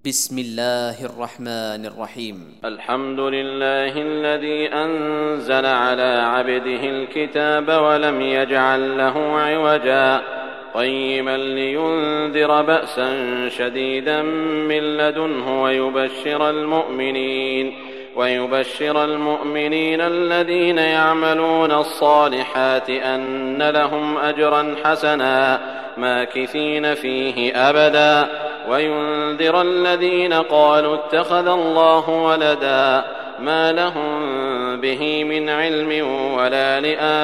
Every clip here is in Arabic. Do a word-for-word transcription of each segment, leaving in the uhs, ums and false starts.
بسم الله الرحمن الرحيم. الحمد لله الذي أنزل على عبده الكتاب ولم يجعل له عوجا قيما لينذر بأسا شديدا من لدنه ويبشر المؤمنين ويبشر المؤمنين الذين يعملون الصالحات أن لهم أجرا حسنا ماكثين فيه أبدا وينذر الذين قالوا اتخذ الله ولدا ما لهم به من علم ولا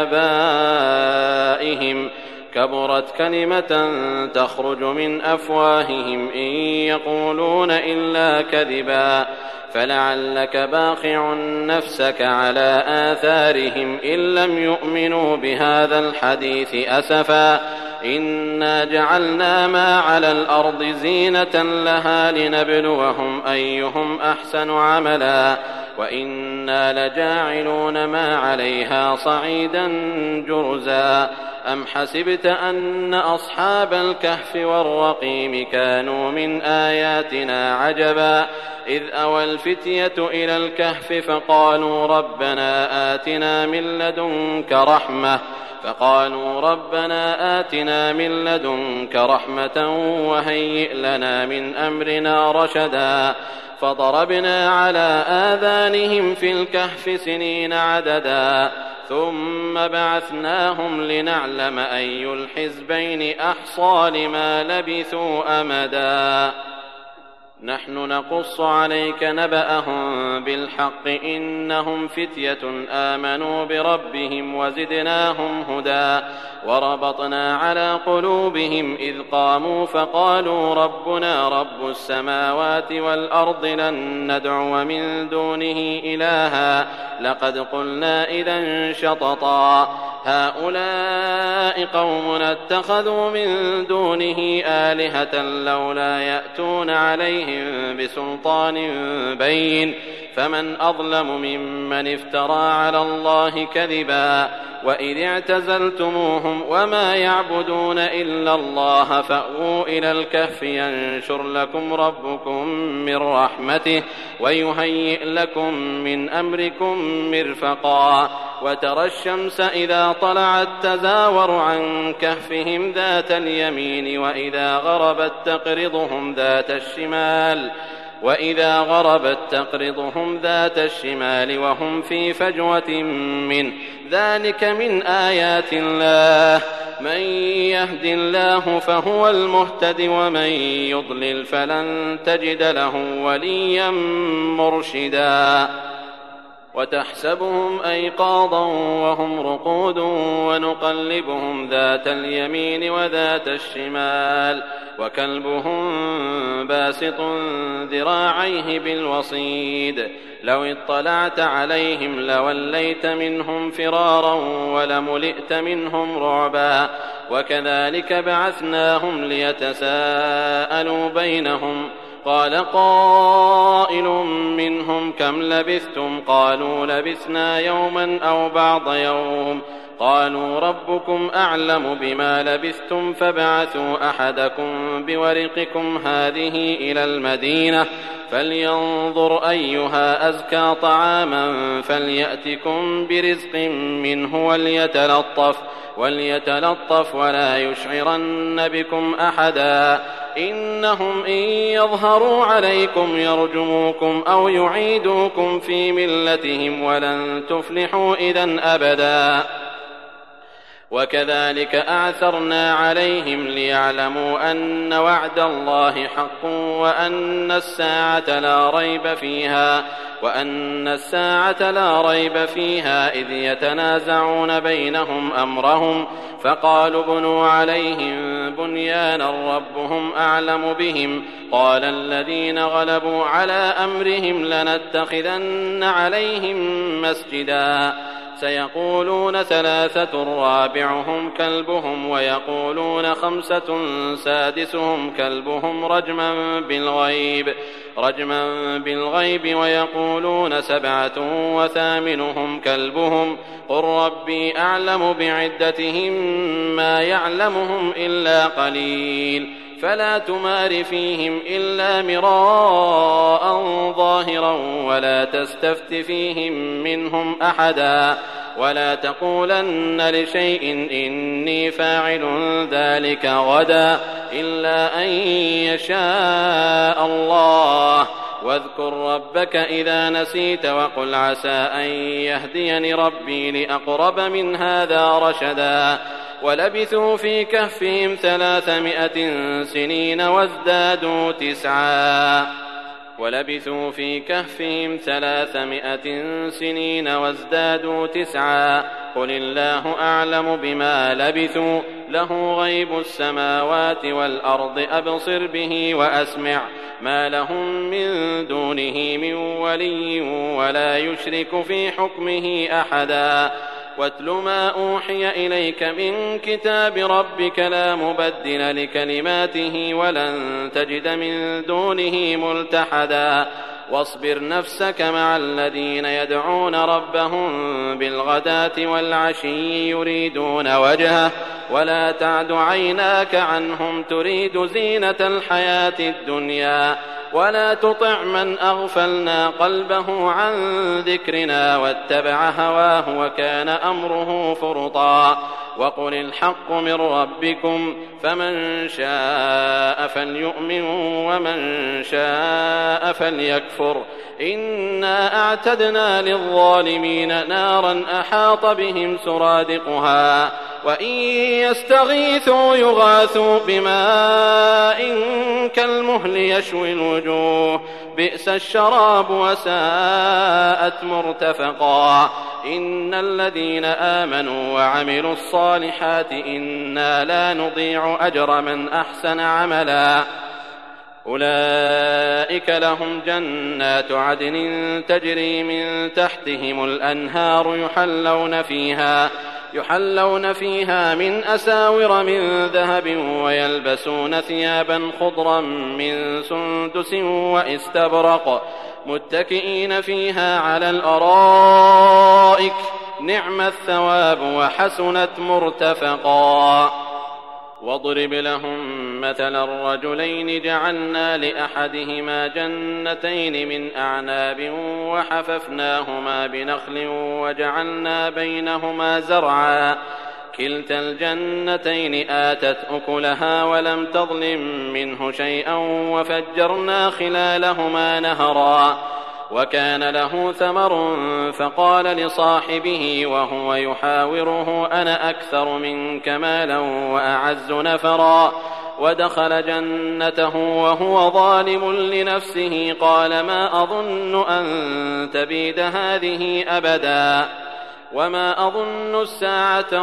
لآبائهم كبرت كلمة تخرج من أفواههم إن يقولون إلا كذبا فلعلك باخع نفسك على آثارهم إن لم يؤمنوا بهذا الحديث أسفا إنا جعلنا ما على الأرض زينة لها لنبلوهم أيهم أحسن عملا وإنا لجاعلون ما عليها صعيدا جرزا أم حسبت أن أصحاب الكهف والرقيم كانوا من آياتنا عجبا إذ أوى الفتية إلى الكهف فقالوا ربنا آتنا من لدنك رحمة فقالوا ربنا آتنا من لدنك رحمة وهيئ لنا من أمرنا رشدا فضربنا على آذانهم في الكهف سنين عددا ثم بعثناهم لنعلم أي الحزبين أحصى لما لبثوا أمدا نحن نقص عليك نبأهم بالحق إنهم فتية آمنوا بربهم وزدناهم هدى وربطنا على قلوبهم إذ قاموا فقالوا ربنا رب السماوات والأرض لن ندعو من دونه إلها لقد قلنا إذا شططا هؤلاء قومنا اتخذوا من دونه آلهة لولا يأتون عليهم بسلطان بين فمن أظلم ممن افترى على الله كذبا وإذ اعتزلتموهم وما يعبدون إلا الله فأووا إلى الكهف ينشر لكم ربكم من رحمته ويهيئ لكم من أمركم مرفقا وترى الشمس إذا طلعت تزاور عن كهفهم ذات اليمين وإذا غربت تقرضهم ذات الشمال وإذا غربت تقرضهم ذات الشمال وهم في فجوة منه ذلك من آيات الله من يهد الله فهو المهتد ومن يضلل فلن تجد له وليا مرشدا وتحسبهم أيقاظا وهم رقود ونقلبهم ذات اليمين وذات الشمال وكلبهم باسط ذراعيه بالوصيد لو اطلعت عليهم لوليت منهم فرارا ولملئت منهم رعبا وكذلك بعثناهم ليتساءلوا بينهم قال قائل منهم كم لبثتم قالوا لبثنا يوما أو بعض يوم قالوا ربكم أعلم بما لبثتم فابعثوا أحدكم بورقكم هذه إلى المدينة فلينظر أيها أزكى طعاما فليأتكم برزق منه وليتلطف وليتلطف ولا يشعرن بكم أحدا إنهم إن يظهروا عليكم يرجموكم أو يعيدوكم في ملتهم ولن تفلحوا إذن أبدا وكذلك أعثرنا عليهم ليعلموا أن وعد الله حق وأن الساعة لا ريب فيها وأن الساعة لا ريب فيها إذ يتنازعون بينهم أمرهم فقالوا بنوا عليهم بنيانا ربهم أعلم بهم قال الذين غلبوا على أمرهم لنتخذن عليهم مسجدا سيقولون ثلاثة رابعهم كلبهم ويقولون خمسة سادسهم كلبهم رجما بالغيب رجما بالغيب ويقولون سبعة وثامنهم كلبهم قل ربي أعلم بعدتهم ما يعلمهم إلا قليل فلا تمار فيهم إلا مراء ظاهرا ولا تستفت فيهم منهم أحدا ولا تقولن لشيء إني فاعل ذلك غدا إلا أن يشاء الله واذكر ربك إذا نسيت وقل عسى أن يهديني ربي لأقرب من هذا رشدا ولبثوا في كهفهم ثلاثمائة سنين وازدادوا تسعا ولبثوا في كهفهم ثلاثمائة سنين وازدادوا تسعا قل الله أعلم بما لبثوا له غيب السماوات والأرض أبصر به وأسمع ما لهم من دونه من ولي ولا يشرك في حكمه أحدا واتل ما أوحي إليك من كتاب ربك لا مبدل لكلماته ولن تجد من دونه ملتحدا واصبر نفسك مع الذين يدعون ربهم بالغداة والعشي يريدون وجهه ولا تعد عيناك عنهم تريد زينة الحياة الدنيا ولا تطع من أغفلنا قلبه عن ذكرنا واتبع هواه وكان أمره فرطا وقل الحق من ربكم فمن شاء فليؤمن ومن شاء فليكفر إنا أعتدنا للظالمين نارا أحاط بهم سرادقها وإن يستغيثوا يغاثوا بماء كالمهل يشوي الوجوه بئس الشراب وساءت مرتفقا إن الذين آمنوا وعملوا الصالحات إنا لا نضيع أجر من أحسن عملا أولئك لهم جنات عدن تجري من تحتهم الأنهار يحلون فيها يحلون فيها من أساور من ذهب ويلبسون ثيابا خضرا من سندس واستبرق متكئين فيها على الأرائك نعم الثواب وحسنت مرتفقا واضرب لهم مثل الرجلين جعلنا لأحدهما جنتين من أعناب وحففناهما بنخل وجعلنا بينهما زرعا كلتا الجنتين آتت أكلها ولم تظلم منه شيئا وفجرنا خلالهما نهرا وكان له ثمر فقال لصاحبه وهو يحاوره أنا أكثر منك مالا وأعز نفرا ودخل جنته وهو ظالم لنفسه قال ما أظن أن تبيد هذه أبدا وما أظن الساعة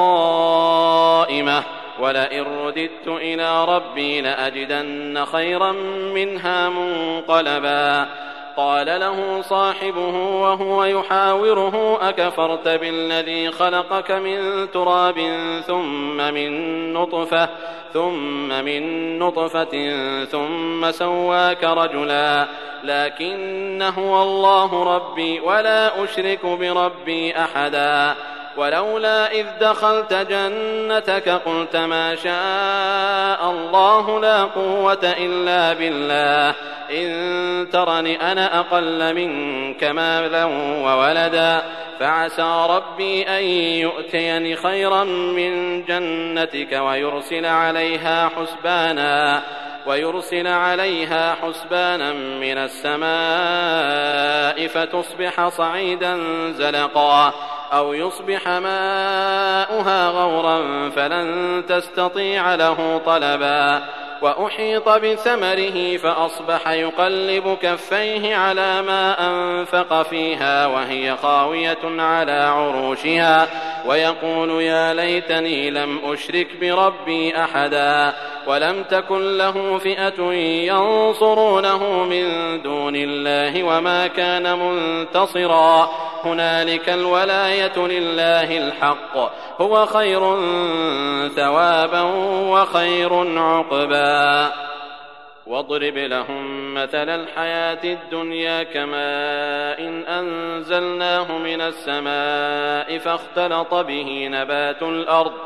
قائمة ولئن رددت إلى ربي لأجدن خيرا منها منقلبا قال له صاحبه وهو يحاوره أكفرت بالذي خلقك من تراب ثم من نطفة ثم من نطفة ثم سواك رجلا لكن هو الله ربي ولا أشرك بربي أحدا ولولا إذ دخلت جنتك قلت ما شاء الله لا قوة إلا بالله إن ترني أنا أقل منك مالا وولدا فعسى ربي أن يؤتيني خيرا من جنتك ويرسل عليها حسبانا ويرسل عليها حسبانا من السماء فتصبح صعيدا زلقا أو يصبح ماؤها غورا فلن تستطيع له طلبا وأحيط بثمره فأصبح يقلب كفيه على ما أنفق فيها وهي خاوية على عروشها ويقول يا ليتني لم أشرك بربي أحدا ولم تكن له فئة ينصرونه من دون الله وما كان منتصرا هنالك الولاية لله الحق هو خير ثوابا وخير عقبا واضرب لهم مثل الحياة الدنيا كماء إن أنزلناه من السماء فاختلط به نبات الأرض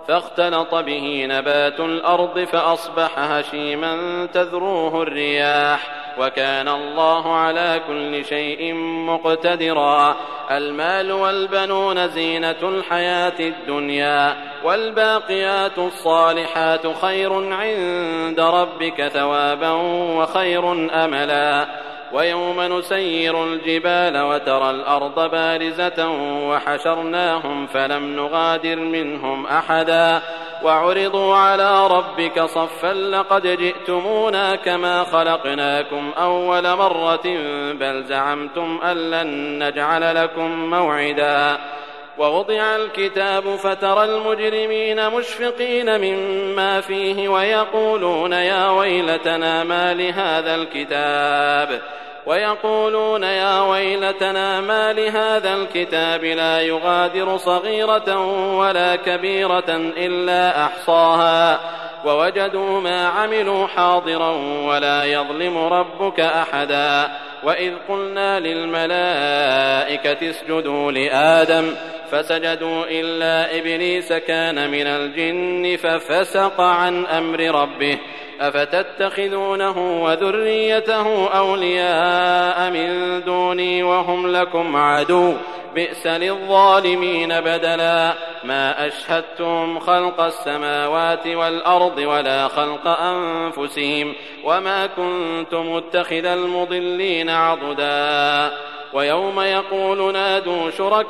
فاختلط به نبات الأرض فأصبح هشيما تذروه الرياح وكان الله على كل شيء مقتدرا. المال والبنون زينة الحياة الدنيا والباقيات الصالحات خير عند ربك ثوابا وخير أملا. ويوم نسير الجبال وترى الأرض بارزة وحشرناهم فلم نغادر منهم أحدا وعرضوا على ربك صفا لقد جئتمونا كما خلقناكم أول مرة بل زعمتم أن لن نجعل لكم موعدا. ووضع الكتاب فترى المجرمين مشفقين مما فيه ويقولون يا ويلتنا ما لهذا الكتاب ويقولون يا ويلتنا ما لهذا الكتاب لا يغادر صغيرة ولا كبيرة إلا أحصاها ووجدوا ما عملوا حاضرا ولا يظلم ربك أحدا. وإذ قلنا للملائكة اسجدوا لآدم فسجدوا إلا إبليس كان من الجن ففسق عن أمر ربه أفتتخذونه وذريته أولياء من دوني وهم لكم عدو بئس للظالمين بدلا. ما أشهدتم خلق السماوات والأرض ولا خلق أنفسهم وما كنت متخذ المضلين عضدا. ويوم يقول نادوا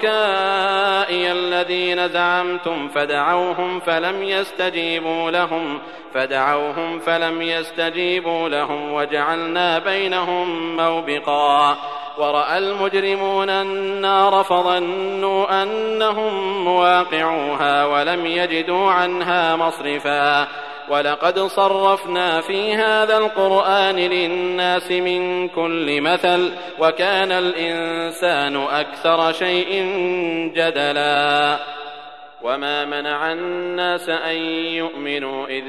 شركائي الذين زعمتم فدعوهم فلم يستجيبوا لهم فدعوهم فلم يستجيبوا لهم وجعلنا بينهم موبقا. ورأى المجرمون النار فظنوا أنهم مواقعوها ولم يجدوا عنها مصرفا. ولقد صرفنا في هذا القرآن للناس من كل مثل وكان الإنسان أكثر شيء جدلا. وما منع الناس أن يؤمنوا إذ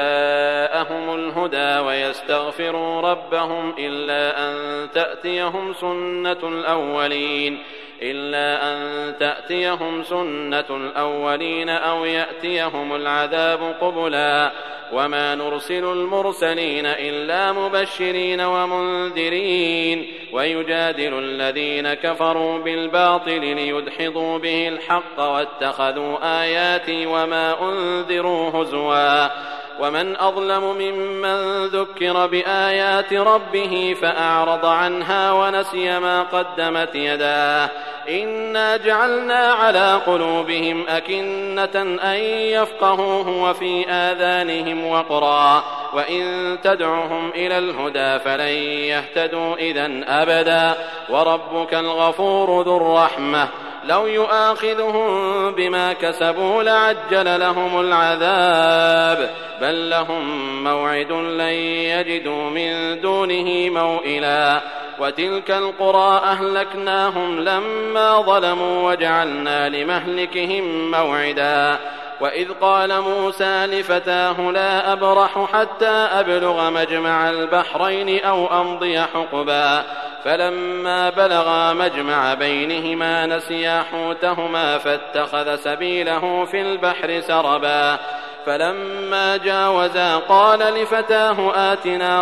جاءهم الهدى ويستغفروا ربهم إلا أن تأتيهم سنة الأولين إلا أن تأتيهم سنة الأولين أو يأتيهم العذاب قبلا. وما نرسل المرسلين إلا مبشرين ومنذرين ويجادل الذين كفروا بالباطل ليدحضوا به الحق واتخذوا آياتي وما أنذروا هزوا. ومن أظلم ممن ذكر بآيات ربه فأعرض عنها ونسي ما قدمت يداه إنا جعلنا على قلوبهم أكنة أن يفقهوه وفي آذانهم وقرا وإن تدعهم إلى الهدى فلن يهتدوا إذن أبدا. وربك الغفور ذو الرحمة لو يؤاخذهم بما كسبوا لعجل لهم العذاب بل لهم موعد لن يجدوا من دونه موئلا. وتلك القرى أهلكناهم لما ظلموا وجعلنا لمهلكهم موعدا. وإذ قال موسى لفتاه لا أبرح حتى أبلغ مجمع البحرين أو أمضي حقبا فلما بلغا مجمع بينهما نسيا حوتهما فاتخذ سبيله في البحر سربا. فلما جاوزا قال لفتاه آتنا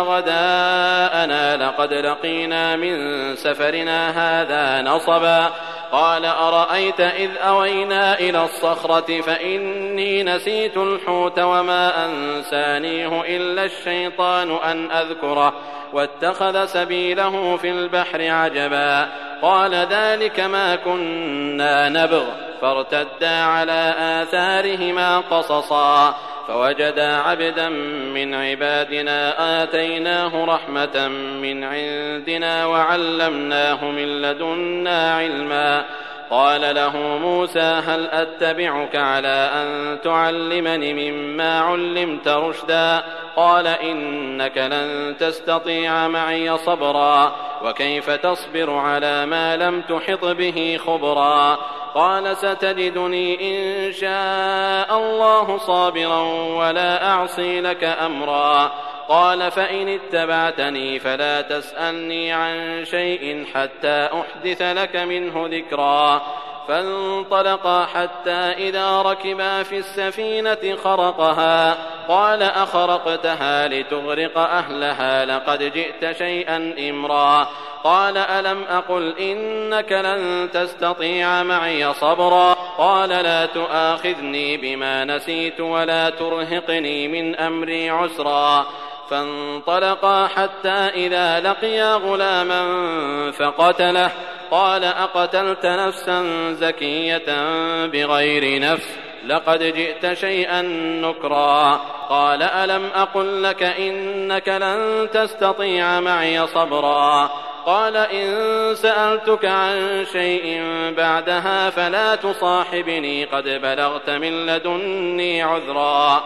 غداءنا لقد لقينا من سفرنا هذا نصبا. قال أرأيت إذ أوينا إلى الصخرة فإني نسيت الحوت وما أنسانيه إلا الشيطان أن أذكره واتخذ سبيله في البحر عجبا. قال ذلك ما كنا نبغ فارتدا على آثارهما قصصا فوجدا عبدا من عبادنا آتيناه رحمة من عندنا وعلمناه من لدنا علما. قال له موسى هل أتبعك على أن تعلمني مما علمت رشدا قال إنك لن تستطيع معي صبرا وكيف تصبر على ما لم تحط به خبرا. قال ستجدني إن شاء الله صابرا ولا أعصي لك أمرا. قال فإن اتبعتني فلا تسألني عن شيء حتى أحدث لك منه ذكرا. فانطلقا حتى إذا ركبا في السفينة خرقها قال أخرقتها لتغرق أهلها لقد جئت شيئا إمرا قال ألم أقل إنك لن تستطيع معي صبرا قال لا تؤاخذني بما نسيت ولا ترهقني من أمري عسرا فانطلقا حتى إذا لقيا غلاما فقتله قال أقتلت نفسا زكية بغير نفس لقد جئت شيئا نكرا قال ألم أقل لك إنك لن تستطيع معي صبرا قال إن سألتك عن شيء بعدها فلا تصاحبني قد بلغت من لدني عذرا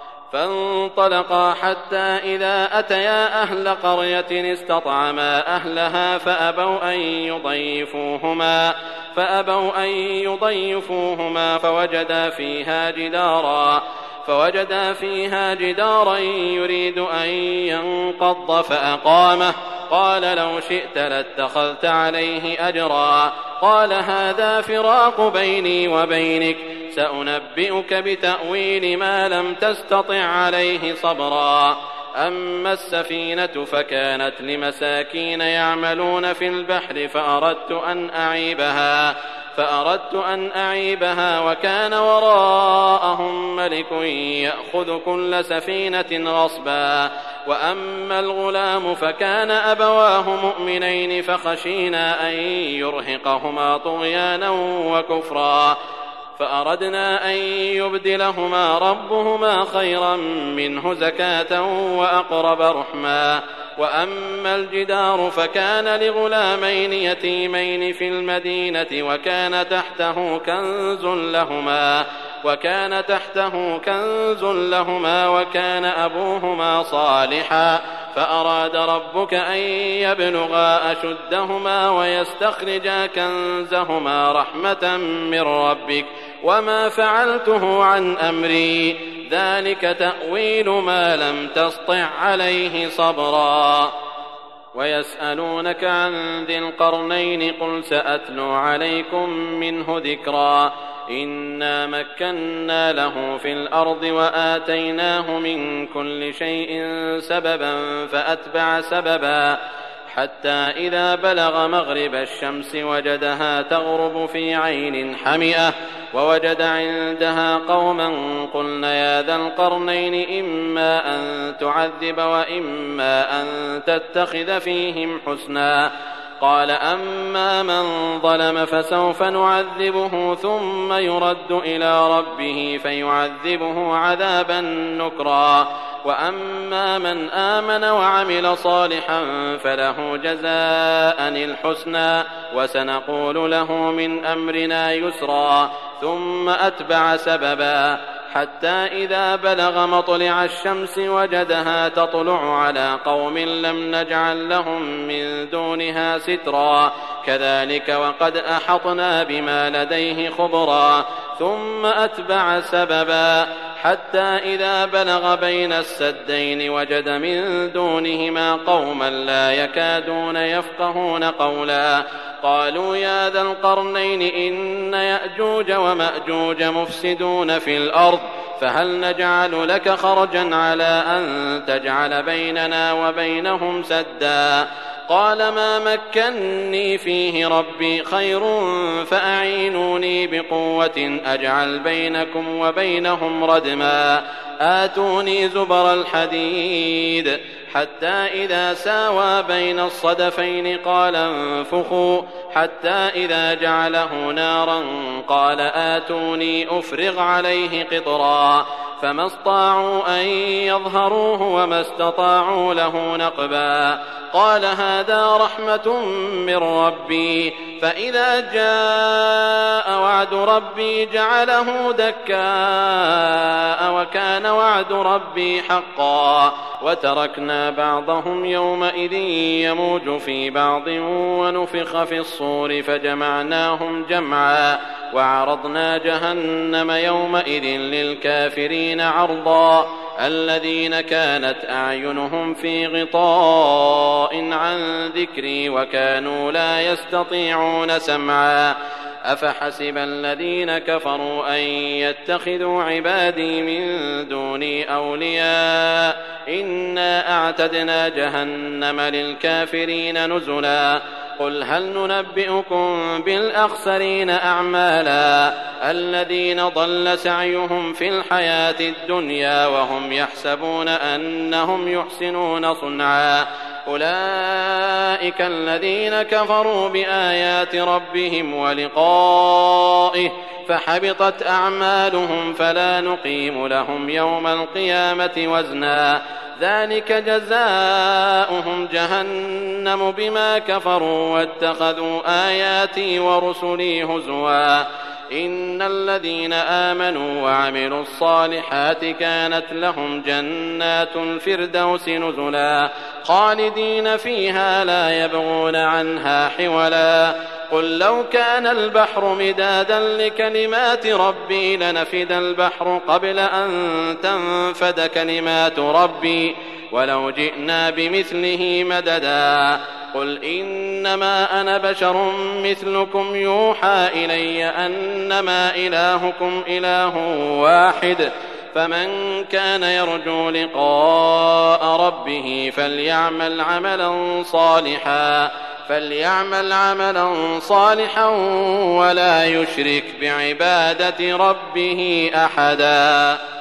فانطلقا حتى إذا أتيا أهل قرية استطعما أهلها فأبوا أن يضيفوهما فأبوا أن يضيفوهما فوجدا فيها جدارا فوجدا فيها جدارا يريد أن ينقض فأقامه قال لو شئت لاتخذت عليه أجرا قال هذا فراق بيني وبينك سأنبئك بتأويل ما لم تستطع عليه صبرا أما السفينة فكانت لمساكين يعملون في البحر فأردت أن أعيبها فأردت أن أعيبها وكان وراءهم ملك يأخذ كل سفينة غصبا وأما الغلام فكان أبواه مؤمنين فخشينا أن يرهقهما طغيانا وكفرا فأردنا أن يبدلهما ربهما خيرا منه زكاة وأقرب رحما وأما الجدار فكان لغلامين يتيمين في المدينة وكان تحته كنز لهما وكان تحته كنز لهما وكان أبوهما صالحا فأراد ربك أن يبلغا أشدهما ويستخرجا كنزهما رحمة من ربك وما فعلته عن أمري ذلك تأويل ما لم تسطع عليه صبرا ويسألونك عن ذي القرنين قل سأتلو عليكم منه ذكرا إنا مكنا له في الأرض وآتيناه من كل شيء سببا فأتبع سببا حتى إذا بلغ مغرب الشمس وجدها تغرب في عين حمئة ووجد عندها قوما قلنا يا ذا القرنين إما أن تعذب وإما أن تتخذ فيهم حسنا قال أما من ظلم فسوف نعذبه ثم يرد إلى ربه فيعذبه عذابا نكرا وأما من آمن وعمل صالحا فله جزاء الحسنى وسنقول له من أمرنا يسرا ثم أتبع سببا حتى إذا بلغ مطلع الشمس وجدها تطلع على قوم لم نجعل لهم من دونها سترا كذلك وقد أحطنا بما لديه خبرا ثم أتبع سببا حتى إذا بلغ بين السدين وجد من دونهما قوما لا يكادون يفقهون قولا قالوا يا ذا القرنين إن يأجوج ومأجوج مفسدون في الأرض فهل نجعل لك خرجا على أن تجعل بيننا وبينهم سدا قال ما مكني فيه ربي خير فأعينوني بقوة أجعل بينكم وبينهم ردما آتوني زبر الحديد حتى إذا ساوى بين الصدفين قال انفخوا حتى إذا جعله نارا قال آتوني أفرغ عليه قطرا فما استطاعوا أن يظهروه وما استطاعوا له نقبا قال هذا رحمة من ربي فإذا جاء وعد ربي جعله دكاء وكان وعد ربي حقا وتركنا بعضهم يومئذ يموج في بعض ونفخ في الصور فجمعناهم جمعا وعرضنا جهنم يومئذ للكافرين عرضا الذين كانت أعينهم في غطاء عن ذكري وكانوا لا يستطيعون سمعا أفحسب الذين كفروا أن يتخذوا عبادي من دوني أولياء إنا أعتدنا جهنم للكافرين نزلا قل هل ننبئكم بالأخسرين أعمالا الذين ضل سعيهم في الحياة الدنيا وهم يحسبون أنهم يحسنون صنعا أولئك الذين كفروا بآيات ربهم ولقائه فحبطت أعمالهم فلا نقيم لهم يوم القيامة وزنا ذلك جزاؤهم جهنم بما كفروا واتخذوا آياتي ورسلي هزوا إن الذين آمنوا وعملوا الصالحات كانت لهم جنات الفردوس نزلا خالدين فيها لا يبغون عنها حولا قل لو كان البحر مدادا لكلمات ربي لنفد البحر قبل أن تنفد كلمات ربي ولو جئنا بمثله مددا قل إنما أنا بشر مثلكم يوحى إلي أنما إلهكم إله واحد فمن كان يرجو لقاء ربه فليعمل عملا صالحا فليعمل عملا صالحا ولا يشرك بعبادة ربه أحدا.